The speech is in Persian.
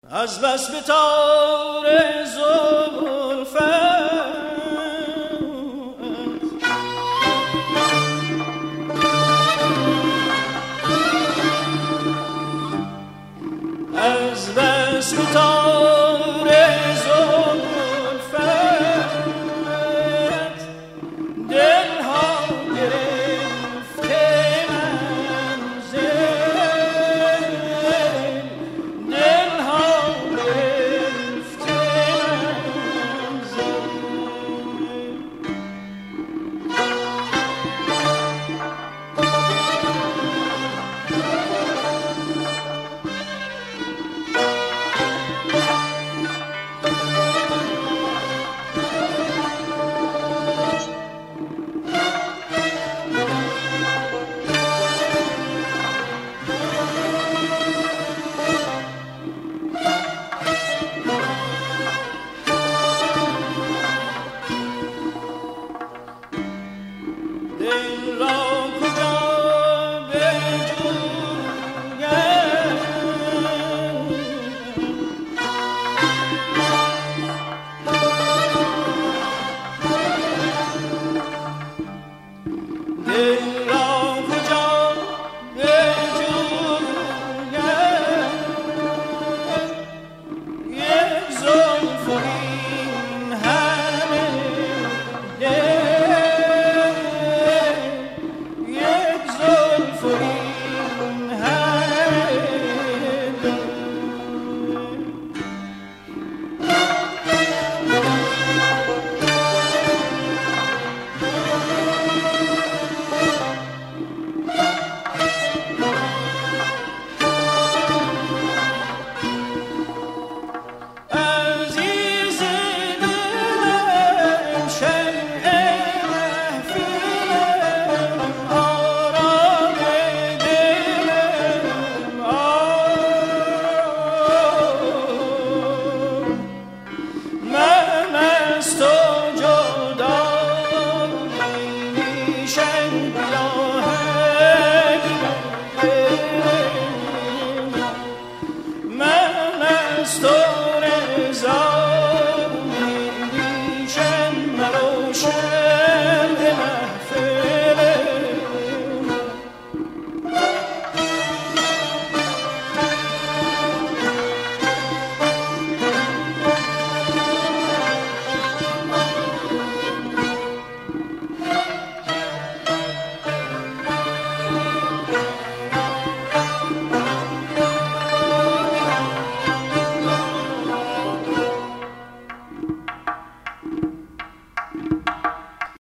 از بس به تار زلفت از بس به تار زلفت دلها گرفته منزل دلها گرفته دل را کجا بجویم یک زلف و این همه دل یک زلف و این همه دل عزیز دلم شمع محفلم آرام دلم من از تو جدا نمیشم بیاهنگ من از تو رضا نمیشم مروشم